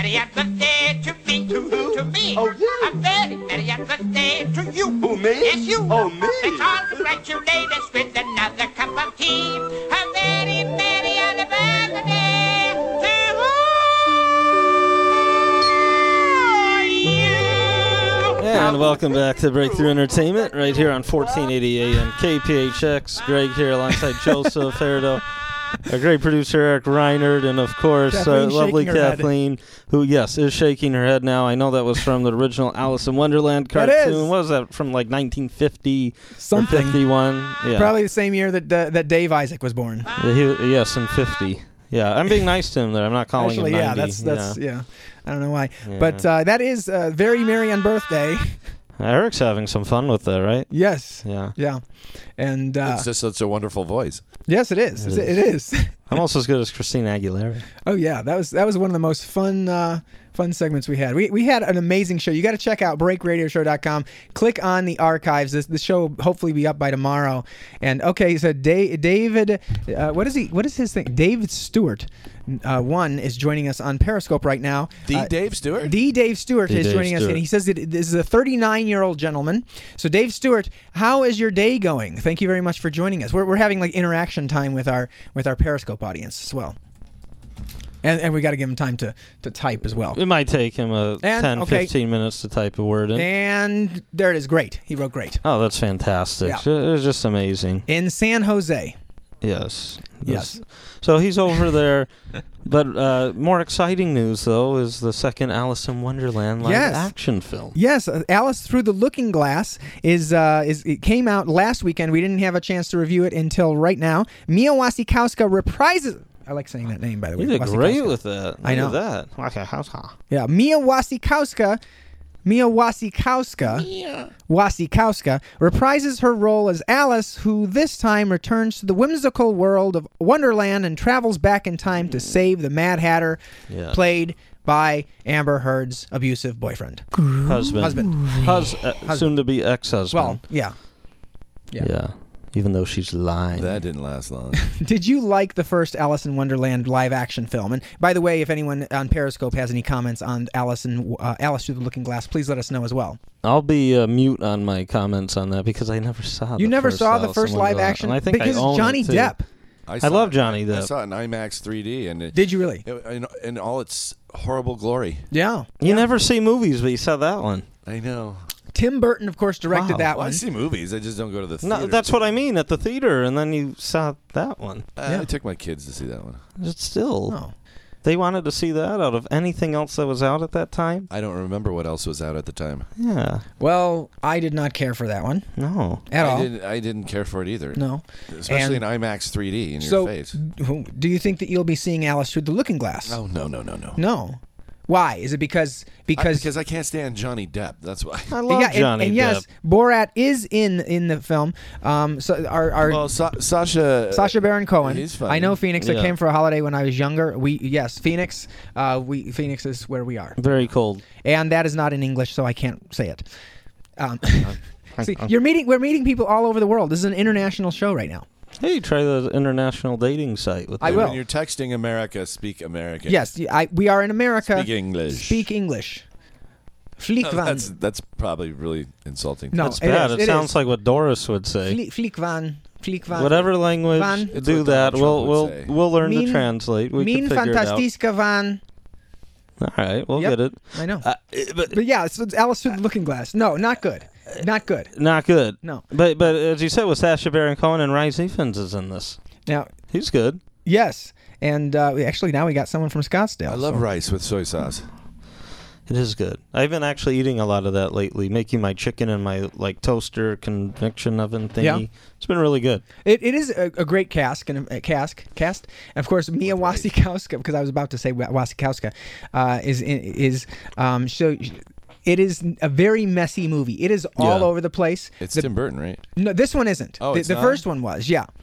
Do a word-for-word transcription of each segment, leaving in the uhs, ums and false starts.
merry and good day to me. To who? To me. Oh, you. A very merry and good day to you. Who, me? Yes, you. Oh, me. Let's all congratulate us with another cup of tea. A very merry anniversary to you. And welcome back to Breakthrough Entertainment right here on fourteen eighty A M K P H X. Greg here alongside Joseph Herdo. Our great producer, Eric Reinert, and of course, uh, lovely Kathleen, head. who, yes, is shaking her head now. I know that was from the original Alice in Wonderland cartoon. What was that, from like nineteen fifty Something. or fifty-one? Yeah. Probably the same year that uh, that Dave Isaac was born. Yeah, he, yes, in fifty. Yeah, I'm being nice to him there. I'm not calling Actually, him yeah, ninety. that's, that's, yeah. yeah. I don't know why. Yeah. But uh, that is uh, very merry on birthday. Eric's having some fun with that, right? Yes. Yeah. Yeah. And uh, it's just such a wonderful voice. Yes, it is. It is. It is. I'm almost as good as Christina Aguilera. Oh yeah, that was that was one of the most fun uh, fun segments we had. We we had an amazing show. You got to check out break radio show dot com. Click on the archives. This the show will hopefully be up by tomorrow. And okay, so Dave, David, uh, what is he? What is his thing? David Stewart. Uh, one is joining us on Periscope right now. The uh, Dave Stewart? The Dave Stewart the is Dave joining Stewart. us, and he says that this is a thirty-nine-year-old gentleman. So, Dave Stewart, how is your day going? Thank you very much for joining us. We're we're having like interaction time with our with our Periscope audience as well. And and we got to give him time to, to type as well. It might take him a And, ten, okay. fifteen minutes to type a word in. And there it is. Great. He wrote great. Oh, that's fantastic. Yeah. It was just amazing. In San Jose. Yes. Yes. So he's over there. But uh, more exciting news, though, is the second Alice in Wonderland live Yes. action film. Yes, uh, Alice Through the Looking Glass is uh, is it came out last weekend. We didn't have a chance to review it until right now. Mia Wasikowska reprises. I like saying that name, by the way. You did Wasikowska. great with that. Look I know. at that. Yeah, Mia Wasikowska. Mia Wasikowska, Mia. Wasikowska reprises her role as Alice, who this time returns to the whimsical world of Wonderland and travels back in time to save the Mad Hatter, Yeah. played by Amber Heard's abusive boyfriend. Husband. Husband. Hus- uh, soon to be ex-husband. Well, yeah. yeah. Yeah. Even though she's lying. That didn't last long. Did you like the first Alice in Wonderland live action film? And by the way, if anyone on Periscope has any comments on Alice and uh, Alice Through the Looking Glass, please let us know as well. I'll be uh, mute on my comments on that because I never saw You the never first saw the Alice first in live Wonderland. action And I think because I own Johnny it, too. Depp. I, saw love it- Johnny I Depp. saw it in IMAX three D, and it, Did you really? it, in, in all its horrible glory. Yeah. You never see movies, but you saw that one. I know. Tim Burton, of course, directed Wow. that Well, I one. see movies. I just don't go to the theater. No, that's what I mean, at the theater, and then you saw that one. Uh, Yeah. I took my kids to see that one. It's still. Oh. They wanted to see that out of anything else that was out at that time? I don't remember what else was out at the time. Yeah. Well, I did not care for that one No. at I all. didn't. I didn't care for it either. No. Especially And in IMAX three D in So, your face. do you think that you'll be seeing Alice Through the Looking Glass? Oh no no no no. No. Why? Is it because I, because because I can't stand Johnny Depp. That's why. I love yeah, and- Johnny and, Depp. yes, Borat is in in the film. Um, so our our Well, Sa- Sasha. Sasha Baron Cohen. He's funny. I know Phoenix. I Yeah. came for a holiday when I was younger. We yes, Phoenix. Uh, we Phoenix is where we are, Very cold. and that is not in English, so I can't say it. Um, see, you're meeting. We're meeting people all over the world. This is an international show right now. Hey, try the international dating site with I them. will. When you're texting America, speak American. Yes, I, we are in America. Speak English. Speak English. Fliek No, van. that's that's probably really insulting. No, That's it bad. is, It, it sounds is. like what Doris would say. Fliek, fliek van. Fliek van. Whatever language, Van. It's do what that. Donald Trump We'll would we'll say. we'll learn Min- to translate. We Min can figure it out. fantastiska van. All right, we'll Yep. get it. I know. Uh, but But yeah, so it's Alice Through the Looking Glass. No, not good. Not good. not good. No. But but as you said, with Sacha Baron Cohen and Rhys Ifans is in this. Now, He's good. yes, and uh, we actually now we got someone from Scottsdale. I love so- rice with soy sauce. It is good. I've been actually eating a lot of that lately, making my chicken in my like toaster convection oven thingy. Yeah. It's been really good. It, it is a, a great cask and a, a cask cast. And of course, Mia Wasikowska, because I was about to say Wa- Wasikowska, uh, is is um, so. It is a very messy movie. It is all Yeah. over the place. It's The- Tim Burton, right? No, this one isn't. Oh, the it's the not? first one was, yeah.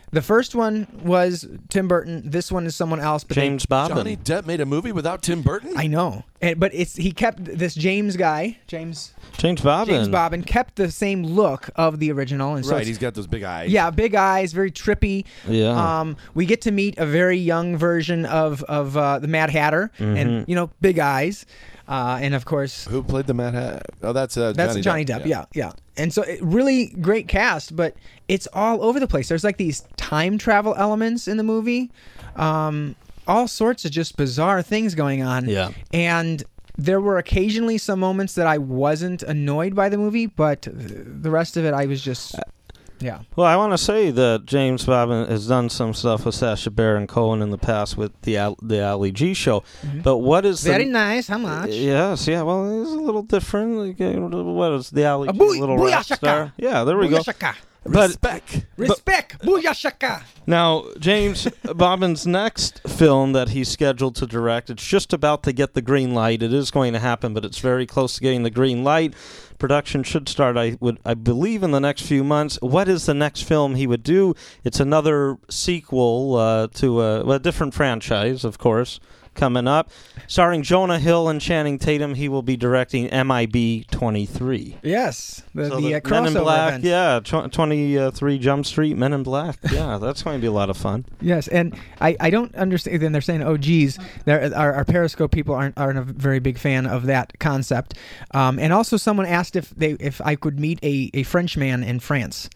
The first one was Tim Burton. This one is someone else. But James Bobbin. Johnny Depp made a movie without Tim Burton? I know, and, but it's he kept this James guy, James James Bobbin. James Bobbin, kept the same look of the original, and so right, it's- he's got those big eyes. yeah, big eyes, very trippy. Yeah. Um, we get to meet a very young version of of uh, the Mad Hatter, Mm-hmm. and you know, big eyes, uh, and of course. Who played the Mad Hat? Oh, that's uh, That's Johnny, Johnny Depp, yeah, yeah. And so, it, really great cast, but it's all over the place. There's like these time travel elements in the movie, um, all sorts of just bizarre things going on. Yeah. And there were occasionally some moments that I wasn't annoyed by the movie, but the rest of it, I was just, yeah. Well, I want to say that James Bobbin has done some stuff with Sacha Baron Cohen in the past with the Al- the Ali G show. But what is Very the, nice. How much? Yes, yeah. Well, it's a little different. Like, uh, what is the Ali A G booy- little rap booyashaka. star? Yeah, there we go. Booyashaka. But Respect. Respect. Booyashaka. now, James Bobbin's next film that he's scheduled to direct, it's just about to get the green light. It is going to happen, but it's very close to getting the green light. Production should start, I would, I believe, in the next few months. What is the next film he would do? It's another sequel uh, to a, a different franchise, of course, coming up. Starring Jonah Hill and Channing Tatum, he will be directing M I B twenty-three. Yes. The, So the, the uh, Men in crossover Black, event. yeah, tw- twenty-three Jump Street, Men in Black. Yeah, that's going to be a lot of fun. Yes, and I, I don't understand. Then they're saying, "Oh, geez, there, our, our Periscope people aren't aren't a very big fan of that concept." Um, and also, someone asked if they if I could meet a, a Frenchman in France.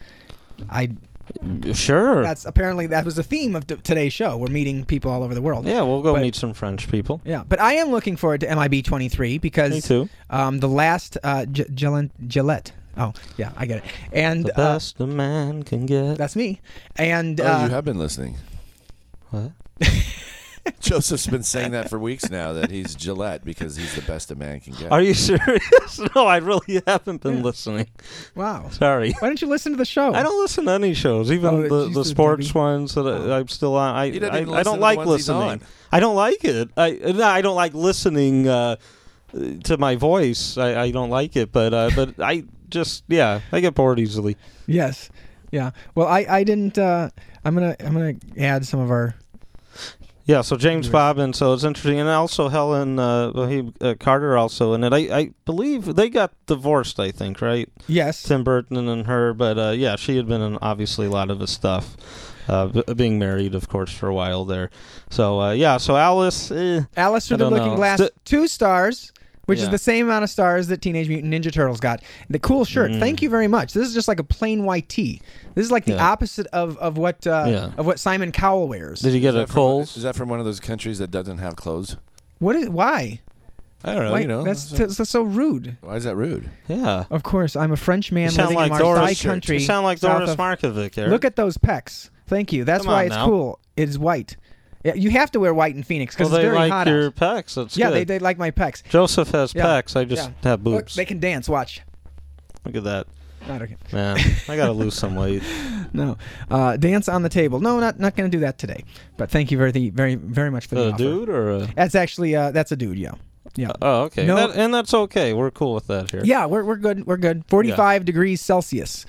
I Sure. that's apparently that was the theme of t- today's show. We're meeting people all over the world. Yeah, we'll go But- meet some French people. Yeah, but I am looking forward to M I B twenty-three because Me too. Um, the last uh, G- Gillette, Gillette. Oh, yeah, I get it. And The uh, best a man can get. that's me. And Oh, uh, you have been listening. What? Joseph's been saying that for weeks now, that he's Gillette because he's the best a man can get. Are you serious? No, I really haven't been listening. wow. Sorry. Why don't you listen to the show? I don't listen to any shows, even Oh, the, geez, the the sports Debbie. ones that I, I'm still on. I He doesn't I, even I listen don't to the like ones he's listening. on. I don't like it. I no, I don't like listening uh, to my voice. I, I don't like it, but uh, but I just yeah, I get bored easily. Yes. Yeah. Well, I I didn't. Uh, I'm gonna I'm gonna add some of our. Yeah, so James Bobbin, so it's interesting, and also Helen uh, well, he, uh, Carter also in it. I, I believe they got divorced, I think, right? Yes. Tim Burton and her, but uh, yeah, she had been in obviously a lot of his stuff, uh, b- being married, of course, for a while there. So uh, yeah, so Alice, eh, Alice through I the don't Looking know. Glass, St- two stars, which is Yeah. the same amount of stars that Teenage Mutant Ninja Turtles got. The cool shirt. Mm. Thank you very much. This is just like a plain white tee. This is like the Yeah. opposite of of what uh, Yeah. of what Simon Cowell wears. did you get Is a that from- Kohl's? Is that from one of those countries that doesn't have clothes? What is why? I don't know. Why- you know, that's, that's so rude. why is that rude? Yeah. Of course, I'm a French man You sound living like in Marseille Doris. country. You sound like south Doris of- Markovic, Eric. Look at those pecs. Thank you. That's Come why on it's now. cool. It is white. Yeah, you have to wear white in Phoenix because well, it's they very like hot your out. pecs. That's Yeah, good. they, they like my pecs. Joseph has Yeah. pecs. I just Yeah. have Look, boobs. they can dance. Watch. Look at that. Not okay. Man, I gotta lose some weight. No, uh, dance on the table. No, not not going to do that today. But thank you very very very much for the A offer. dude or a? That's actually uh, that's a dude. Yeah, yeah, Oh, okay. No- That, and that's okay. We're cool with that here. yeah. We're we're good. We're good. Forty-five degrees Celsius.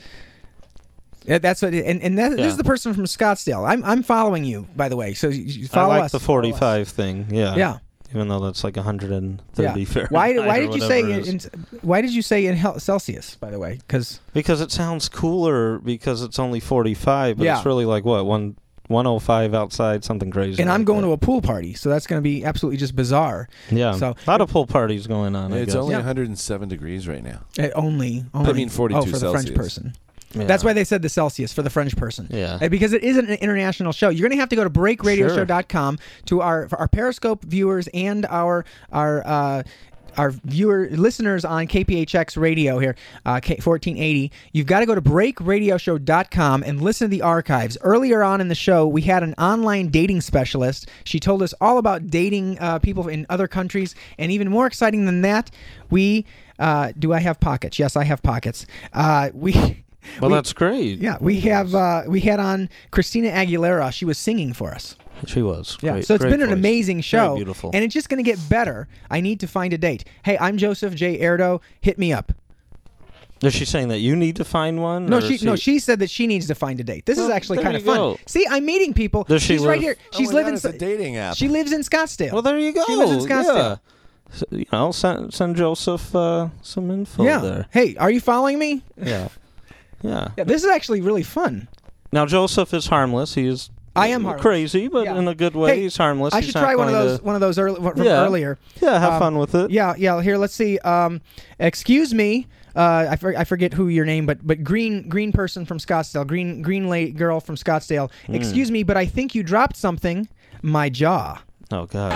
Yeah, that's what. And and that, this Yeah. is the person from Scottsdale. I'm I'm following you, by the way. So you, you I follow like us. the follow us. forty-five thing. Yeah. Yeah. Even though that's like one hundred Yeah. thirty Fahrenheit. Why why or did you say whatever it in, is. why did you say in Hel- Celsius, by the way? Because Because it sounds cooler because it's only forty-five, but Yeah. it's really like what one one oh five outside, something crazy. and I'm like going that. to a pool party, so that's going to be absolutely just bizarre. yeah. so- a lot of pool parties going on. I It's guess. only Yeah. one hundred seven degrees right now. Uh, only, only. mean forty-two Oh, for the French Celsius. person. Yeah. That's why they said the Celsius for the French person. Yeah. Uh, Because it is an international show. You're going to have to go to break radio show dot com to our for our Periscope viewers and our our uh, our viewer listeners on K P H X radio here, uh, K- fourteen eighty. You've got to go to break radio show dot com and listen to the archives. Earlier on in the show, we had an online dating specialist. She told us all about dating uh, people in other countries, and even more exciting than that, we uh, do I have pockets? Yes, I have pockets. Uh, we. Well, we- that's great. Yeah, we have uh, we had on Christina Aguilera. She was singing for us. She was. Yeah, Great- so it's great been an voice. amazing show, Very beautiful. and it's just going to get better. I need to find a date. Hey, I'm Joseph J. Erdo. Hit me up. Is she saying that you need to find one? No, or she, she no. She said that she needs to find a date. This Well, is actually there kind of you fun. go. See, I'm meeting people. Does she She's right live- here. Oh She's my living. God, it's a dating app. She lives in Scottsdale. Well, there you go. She lives in Scottsdale. Yeah. So, you know, send, send Joseph uh, some info yeah. there. Hey, are you following me? Yeah. Yeah. Yeah. This is actually really fun. Now, Joseph is harmless. He is I am harmless. crazy, but Yeah. in a good way. Hey, He's harmless. I He's should not try one of going those. to- One of those early, from Yeah. earlier. Yeah, have Um, fun with it. Yeah, yeah. Here, let's see. Um, excuse me. Uh, I, for, I forget who your name, but but green green person from Scottsdale, green green lady girl from Scottsdale. Hmm. Excuse me, but I think you dropped something. My jaw, Oh, God.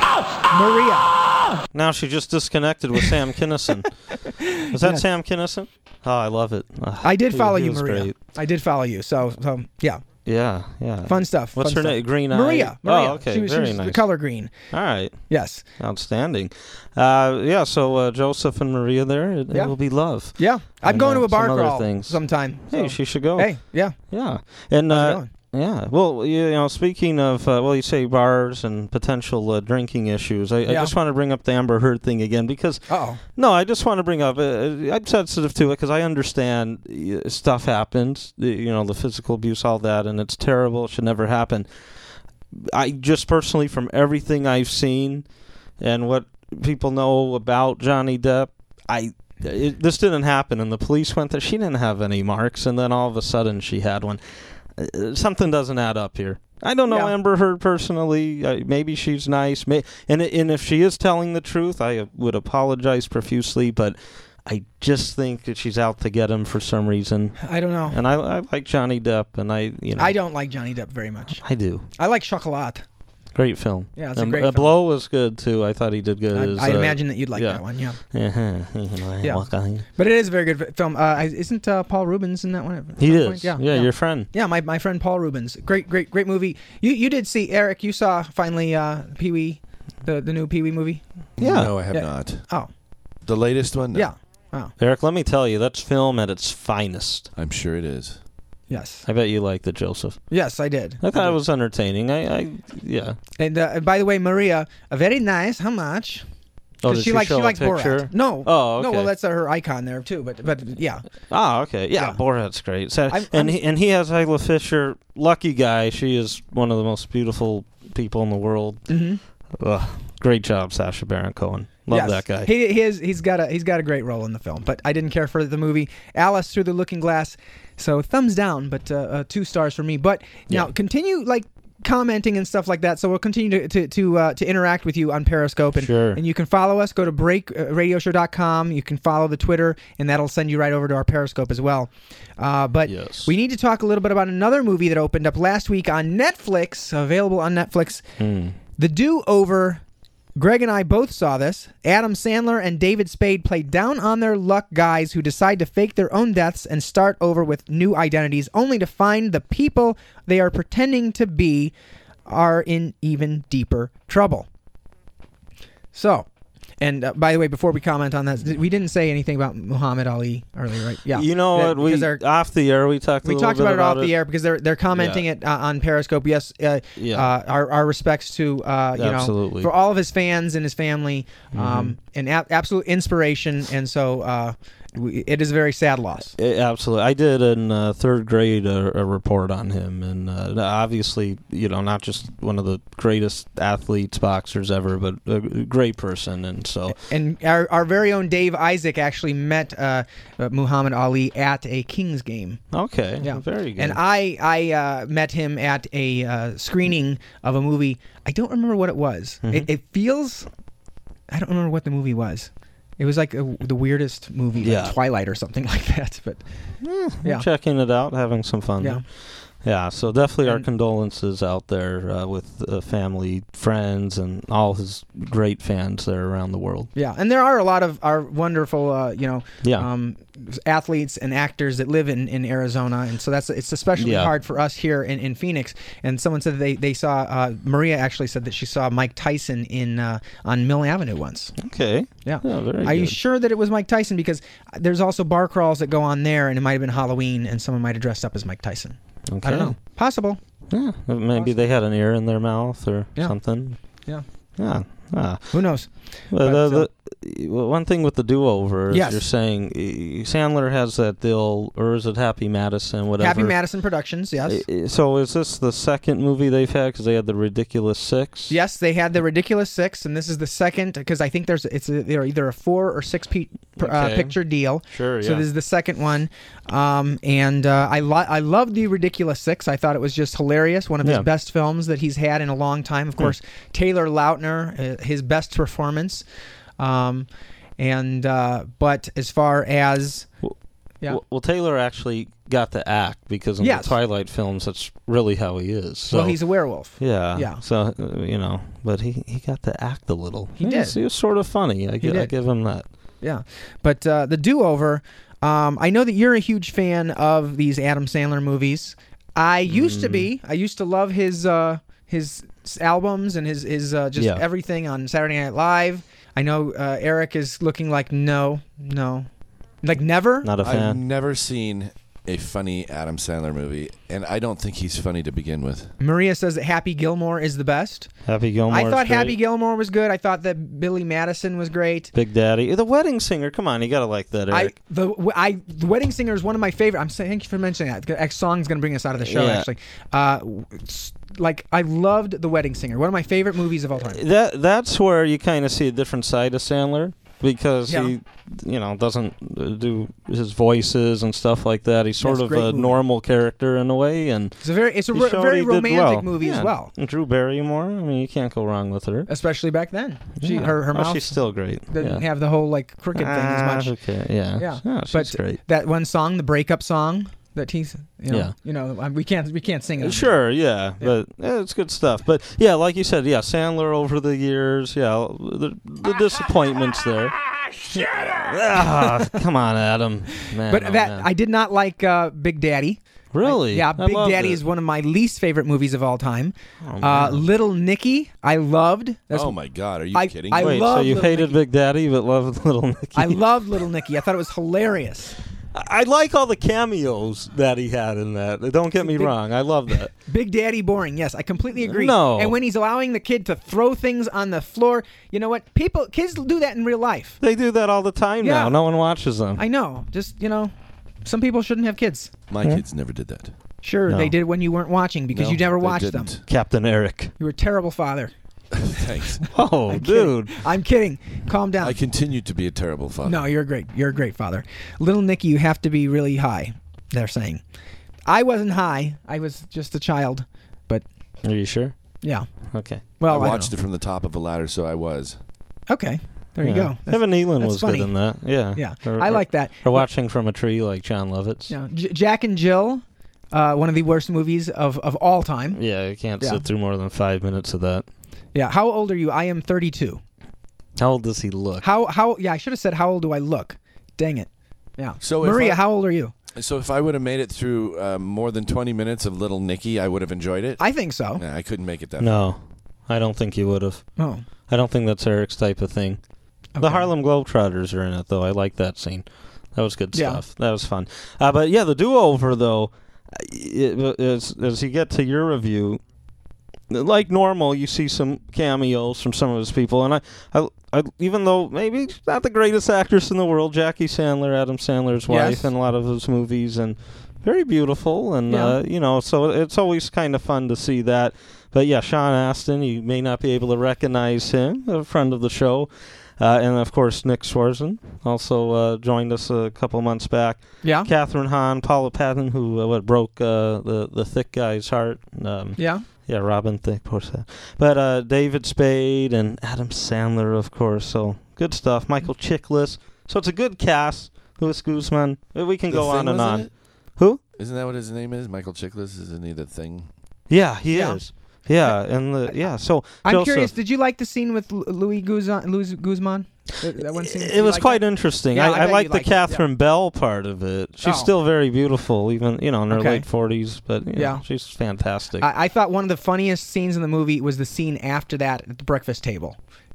Maria. Now she just disconnected with Sam Kinison. Is that Yes. Sam Kinison? Oh, I love it. Ah, I did he- follow he you, was Maria. great. I did follow you. So so yeah, Yeah, yeah. fun stuff. What's fun her stuff. name? Green Eye? Maria. Maria. Oh, okay. She was, Very she was nice. the color green. All right. Yes. Outstanding. Uh, yeah, so uh, Joseph and Maria there, it, Yeah. it will be love. Yeah. I'm And, going uh, to a bar some other crawl things. sometime. Hey, so- she should go. Hey. Yeah. Yeah. And How's it uh, going? yeah, well, you know, speaking of, uh, well, you say bars and potential uh, drinking issues, I, I Yeah. just want to bring up the Amber Heard thing again because, Uh-oh. no, I just want to bring up, uh, I'm sensitive to it because I understand uh, stuff happens, the- you know, the physical abuse, all that, and it's terrible, it should never happen. I just personally, from everything I've seen and what people know about Johnny Depp, I it, this didn't happen, and the police went there. She didn't have any marks, and then all of a sudden she had one. Uh, something doesn't add up here. I don't know Yeah. Amber Heard personally. Uh, maybe she's nice, may, and and if she is telling the truth, I would apologize profusely. But I just think that she's out to get him for some reason. I don't know. And I, I like Johnny Depp, and I you know I don't like Johnny Depp very much. I do. I like Chocolat. Great film. Yeah, it's a and, great uh, film. Blow was good too. I thought he did good. I, as, I uh, imagine that you'd like yeah. that one. Yeah. Yeah. Yeah. But it is a very good fi- film. Uh, I- isn't uh, Paul Rubens in that one? at He some is. point? Yeah, yeah, yeah. your friend. Yeah, my, my friend Paul Rubens. Great, great, great movie. You you did see, Eric, you saw finally uh, Pee Wee, the, the new Pee Wee movie? Yeah. No, I have Yeah. not. Oh, The latest one? No. yeah. Oh, Eric, let me tell you, that's film at its finest. I'm sure it is. yes. I bet you liked it, Joseph. Yes, I did. I thought did. it was entertaining. I, I yeah. And uh, by the way, Maria, uh, very nice. How much? Oh, 'Cause did she she likes show she a likes picture? Borat. No. Oh, No, okay. well that's uh, her icon there too. But but yeah. Oh, okay. Yeah, Yeah. Borat's great. So, I'm- and I'm- he, and he has Isla Fisher. Lucky guy. She is one of the most beautiful people in the world. Mm-hmm. Ugh, great job, Sacha Baron Cohen. Love Yes. that guy. He, he is, he's got a he's got a great role in the film, but I didn't care for the movie. Alice Through the Looking Glass, so thumbs down, but uh, uh, two stars for me. But now Yeah. continue like commenting and stuff like that. So we'll continue to to to, uh, to interact with you on Periscope, and Sure. and you can follow us. Go to break radio show dot com. You can follow the Twitter, and that'll send you right over to our Periscope as well. Uh, but Yes. we need to talk a little bit about another movie that opened up last week on Netflix, available on Netflix. Hmm. The Do-Over. Greg and I both saw this. Adam Sandler and David Spade play down on their luck guys who decide to fake their own deaths and start over with new identities, only to find the people they are pretending to be are in even deeper trouble. So, and uh, by the way, before we comment on that, we didn't say anything about Muhammad Ali earlier, right? Yeah. You know That- what? We because they're- off the air we talked. A we little talked bit about it off it. the air because they're they're commenting Yeah. it uh, on Periscope. Yes, uh, Yeah. uh, our our respects to uh, you Absolutely. know for all of his fans and his family, um, and a- absolute inspiration. And so uh, we, it is a very sad loss. Eh, Absolutely. I did in uh, third grade a, a report on him, and uh, obviously, you know, not just one of the greatest athletes, boxers ever, but a great person. And so, And our our very own Dave Isaac actually met uh, uh, Muhammad Ali at a Kings game. okay, Yeah. very good. And I I uh, met him at a uh, screening of a movie. I don't remember what it was. Mm-hmm. It, it feels. I don't remember what the movie was. It was like a, the weirdest movie, like Yeah. Twilight or something like that. But I'm yeah. checking it out, having some fun. Yeah. there. Yeah, so definitely our And- condolences out there uh, with uh, family, friends, and all his great fans there around the world. Yeah, and there are a lot of our wonderful, uh, you know, Yeah. um, athletes and actors that live in, in Arizona, and so that's it's especially Yeah. hard for us here in, in Phoenix. And someone said they they saw uh, Maria actually said that she saw Mike Tyson in uh, on Mill Avenue once. Okay. Yeah. Yeah, very Are you good. sure that it was Mike Tyson? Because there's also bar crawls that go on there, and it might have been Halloween, and someone might have dressed up as Mike Tyson. Okay. I don't know. Possible. Yeah, maybe they had an ear in their mouth or Yeah. something. Yeah. Yeah. Ah. Who knows? Well, But, the, one thing with the do-over is Yes. you're saying uh, Sandler has that deal, or is it Happy Madison, whatever? Happy Madison Productions, yes. Uh, So is this the second movie they've had? Because they had the Ridiculous Six. Yes, they had the Ridiculous Six, and this is the second because I think there's it's a, they're either a four or six pe- uh, Okay. picture deal. Sure, So yeah. this is the second one, um, and uh, I lo- I love the Ridiculous Six. I thought it was just hilarious. One of his Yeah. best films that he's had in a long time. Of course, Taylor Lautner, uh, his best performance. Um, and uh, but as far as Well, yeah. Well, well, Taylor actually got the act because in Yes. the Twilight films, that's really how he is. So, well, he's a werewolf. yeah, yeah. So uh, you know, but he, he got to act a little. He Yeah, did. He was sort of funny. I, gi- I did. give him that. Yeah, but uh, the do-over. Um, I know that you're a huge fan of these Adam Sandler movies. I used to be. I used to love his uh, his albums and his his uh, just Yeah. everything on Saturday Night Live. I know uh, Eric is looking like no, no, like never. Not a I've fan. never seen a funny Adam Sandler movie, and I don't think he's funny to begin with. Maria says that Happy Gilmore is the best. Happy Gilmore. I thought Happy Gilmore was good. I thought that Billy Madison was great. Big Daddy, The Wedding Singer. Come on, you gotta like that, I Eric. the w- I the Wedding Singer is one of my favorite. I'm saying thank you for mentioning that. X song's gonna bring us out of the show. Yeah. Actually, uh, s- like I loved The Wedding Singer. One of my favorite movies of all time. That that's where you kind of see a different side of Sandler because Yeah. he, you know, doesn't uh, do his voices and stuff like that. He's sort Yes, of great a movie. normal character in a way, and It's a very it's a he re- showed very he did romantic well. movie as Yeah. well, And Drew Barrymore. I mean, you can't go wrong with her. especially back then. She Yeah. her her Oh, mouth she's still great. didn't yeah. have the whole like crooked thing as Ah, much. Okay, yeah, Yeah, yeah, she's but great. that one song, the breakup song that he's you know Yeah. you know um, we can't we can't sing it. on Sure, yeah, but yeah, it's good stuff. But yeah, like you said, yeah, Sandler over the years, yeah, the, the disappointments there. Ah, come on, Adam. Man, But oh, that man. I did not like uh, Big Daddy. really, Yeah, I Big loved Daddy it. is one of my least favorite movies of all time. Oh, uh, man. Little Nicky, I loved. That's, Oh my God, are you I- kidding? I me? Wait, so love you Little hated Nicky. Big Daddy but loved Little Nicky? I loved Little Nicky. I thought it was hilarious. I like all the cameos that he had in that. Don't get me Big- wrong, I love that. Big Daddy boring. Yes, I completely agree. No. And when he's allowing the kid to throw things on the floor, you know what? People, kids do that in real life. They do that all the time Yeah. now. No one watches them. I know. Just you know, some people shouldn't have kids. My kids never did that. Sure, No. they did when you weren't watching because No, you never they watched them. didn't. Captain Eric. You were a terrible father. Thanks. Oh, I'm dude. kidding. I'm kidding. Calm down. I continue to be a terrible father. No, you're great. You're a great father. Little Nicky, you have to be really high. They're saying. I wasn't high. I was just a child. But Are you sure? yeah. Okay. Well, I I watched don't it from the top of a ladder, so I was. know. Okay. There you Yeah. go. That's- Evan Nealon that's was funny. good in that. Yeah. Yeah. Or- I or- like that. Or watching from a tree like John Lovitz. Yeah. J- Jack and Jill, uh, one of the worst movies of, of all time. Yeah, you can't Yeah. sit through more than five minutes of that. Yeah. How old are you? I am thirty-two. How old does he look? How how? Yeah, I should have said how old do I look? Dang it. Yeah. So if Maria, I- how old are you? So if I would have made it through uh, more than twenty minutes of Little Nicky, I would have enjoyed it. I think so. Nah, I couldn't make it that. No, I don't think you would have. Oh. I don't think that's Eric's type of thing. The Okay. Harlem Globetrotters are in it, though. I like that scene. That was good Yeah. stuff. That was fun. Uh, but yeah, the do-over, though, it, as, as you get to your review, like normal, you see some cameos from some of his people, and I, I, I even though maybe he's not the greatest actress in the world, Jackie Sandler, Adam Sandler's wife, Yes. in a lot of his movies, and very beautiful, and Yeah. uh, you know, so it's always kind of fun to see that. But yeah, Sean Astin, you may not be able to recognize him, a friend of the show. Uh, and, of course, Nick Swartzen also uh, joined us a couple months back. Yeah. Catherine Hahn, Paula Patton, who uh, what broke uh, the, the thick guy's heart. Um, Yeah. yeah, Robin Thicke, of course. But uh, David Spade and Adam Sandler, of course. So good stuff. Michael Chiklis. So it's a good cast. Luis Guzman. We can The go Thing on and was in on. it? Who? Isn't that what his name is? Michael Chiklis? Isn't he the Thing? Yeah, he Yeah. is. Yeah, and the yeah. So I'm Joseph, curious. Did you like the scene with Lu- Louis Guzman? Louis Guzman? That, that one scene. It, Did it you was like quite that? interesting. Yeah, I I, I bet you like the liked it, yeah. Catherine Bell part of it. She's Oh. still very beautiful, even you know in her Okay. late forties. But you know, Yeah. she's fantastic. I, I thought one of the funniest scenes in the movie was the scene after that at the breakfast table.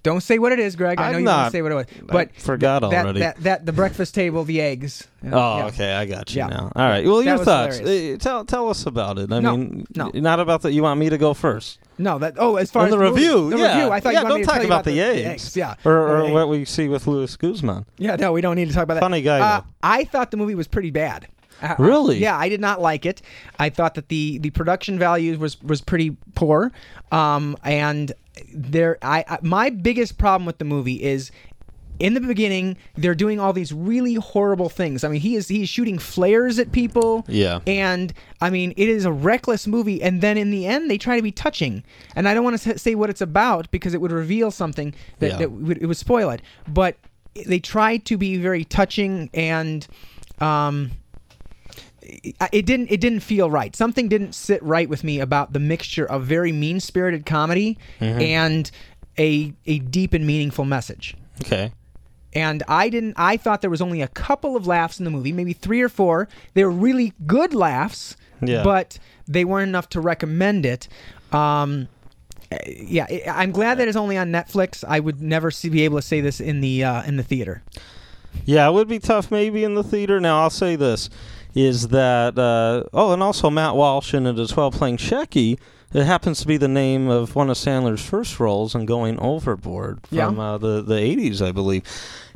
Don't say what it is, Greg. I I'm know you not, want to say what it was. But I forgot th- that, already. That, that, the breakfast table, the eggs. Oh, Yeah. okay, I got you Yeah. now. All right. Well, That your was thoughts. hilarious. Uh, tell tell us about it. I No, mean, no. not about that. You want me to go first? No, that. Oh, as far In as the review, movie, the yeah. review. I thought yeah, you wanted don't me to talk tell you about, the, the, eggs. the eggs. Yeah, or, or Okay. what we see with Luis Guzman. Yeah, no, we don't need to talk about that. Funny guy, Uh, though. I thought the movie was pretty bad. Uh, Really? Yeah, I did not like it. I thought that the the production value was was pretty poor. Um, and there, I, I my biggest problem with the movie is, in the beginning, they're doing all these really horrible things. I mean, he is he's shooting flares at people. Yeah. And I mean, it is a reckless movie. And then in the end, they try to be touching. And I don't want to say what it's about because it would reveal something that, Yeah. that would, it would spoil it. But they try to be very touching, and um, it, it didn't it didn't feel right. Something didn't sit right with me about the mixture of very mean-spirited comedy Mm-hmm. and a a deep and meaningful message. Okay. And I didn't. I thought there was only a couple of laughs in the movie, maybe three or four. They were really good laughs, Yeah. but they weren't enough to recommend it. Um, yeah, I- I'm glad that it's only on Netflix. I would never see, be able to say this in the uh, in the theater. Yeah, it would be tough maybe in the theater. Now, I'll say this, is that, uh, oh, and also Matt Walsh in it as well, playing Shecky. It happens to be the name of one of Sandler's first roles in Going Overboard from Yeah. uh, the, the eighties, I believe.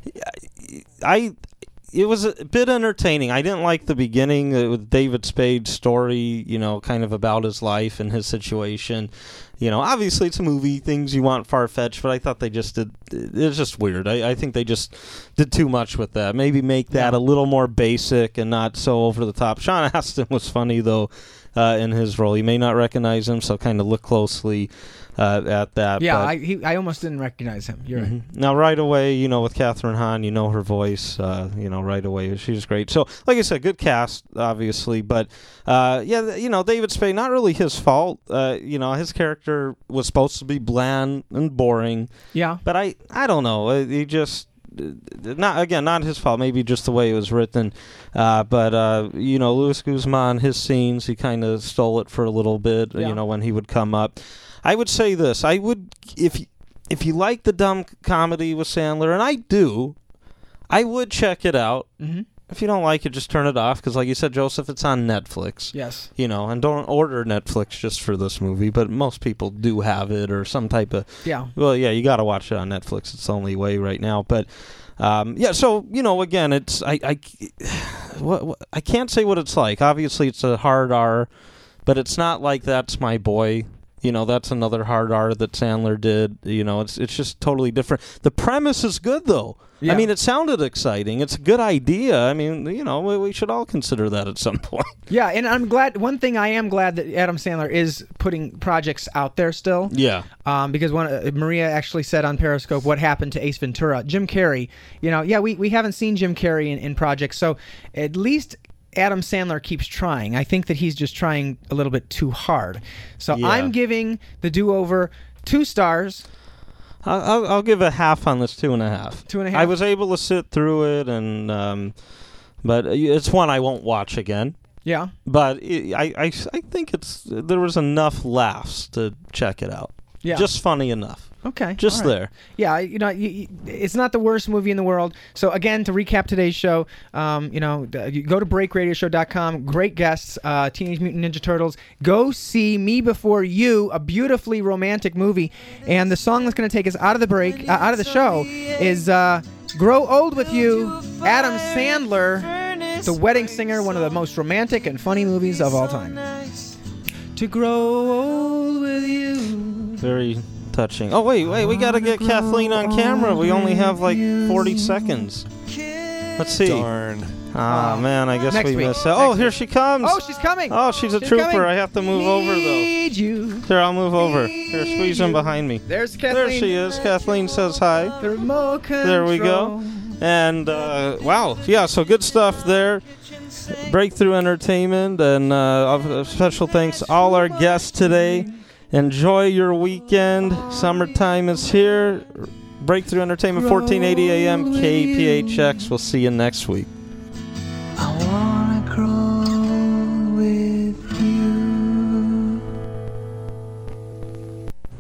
I It was a bit entertaining. I didn't like the beginning uh, with David Spade's story, you know, kind of about his life and his situation. You know, obviously it's a movie, things you want far-fetched, but I thought they just did, it was just weird. I, I think they just did too much with that. Maybe make that a little more basic and not so over the top. Sean Astin was funny, though, uh, in his role. You may not recognize him, so kind of look closely uh, at that. Yeah, but- I he, I almost didn't recognize him. You're right. Mhm. Now, right away, you know, with Catherine Hahn, you know her voice, uh, you know, right away. She's great. So, like I said, good cast, obviously. But, uh, yeah, th- you know, David Spade, not really his fault. Uh, you know, his character was supposed to be bland and boring. Yeah. But I, I don't know. Uh, He just... Not again, not his fault. Maybe just the way it was written, uh, but uh, you know, Luis Guzman, his scenes, he kind of stole it for a little bit. Yeah. You know, when he would come up, I would say this: I would, if if you like the dumb comedy with Sandler, and I do, I would check it out. Mm-hmm. If you don't like it, just turn it off. Because, like you said, Joseph, it's on Netflix. Yes. You know, and don't order Netflix just for this movie. But most people do have it or some type of. Yeah. Well, yeah, you got to watch it on Netflix. It's the only way right now. But um, yeah, so you know, again, it's I I, what, what, I can't say what it's like. Obviously, it's a hard R, but it's not like That's My Boy. You know, that's another hard R that Sandler did. You know, it's it's just totally different. The premise is good, though. Yeah. I mean, it sounded exciting. It's a good idea. I mean, you know, we, we should all consider that at some point. Yeah, and I'm glad. One thing I am glad that Adam Sandler is putting projects out there still. Yeah. Um, because one uh, Maria actually said on Periscope, what happened to Ace Ventura? Jim Carrey, you know, yeah, we, we haven't seen Jim Carrey in, in projects, so at least Adam Sandler keeps trying. I think that he's just trying a little bit too hard. So Yeah. I'm giving The Do-Over two stars. I'll, I'll, I'll give a half on this, two and a half. Two and a half? I was able to sit through it, and um, but it's one I won't watch again. Yeah. But it, I, I, I think it's there was enough laughs to check it out. Yeah. Just funny enough. Okay. Just all right. there. Yeah, you know, you, you, it's not the worst movie in the world. So again, to recap today's show, um, you know, uh, you go to break radio show dot com. Great guests, uh, Teenage Mutant Ninja Turtles. Go see Me Before You, a beautifully romantic movie. And the song that's going to take us out of the break, uh, out of the show, is uh, "Grow Old with You." Adam Sandler, The Wedding Singer, one of the most romantic and funny movies of all time. To grow old with you. Very touching. Oh wait, wait, we gotta get Kathleen on camera. We only have like forty seconds. Let's see. Darn. Ah Oh. man, I guess Next we week. missed that. Oh, Next here week. she comes. Oh, she's coming. Oh, she's a She's trooper. coming. I have to move over though. Need you. Here, I'll move over. Here, squeeze in behind me. There's Kathleen. There she is. Kathleen says hi. The remote control. There we go. And uh, wow, yeah, so good stuff there. Breakthrough Entertainment, and uh, special thanks to all our guests today. Enjoy your weekend. Summertime is here. Breakthrough Entertainment, fourteen eighty A M K P H X. We'll see you next week.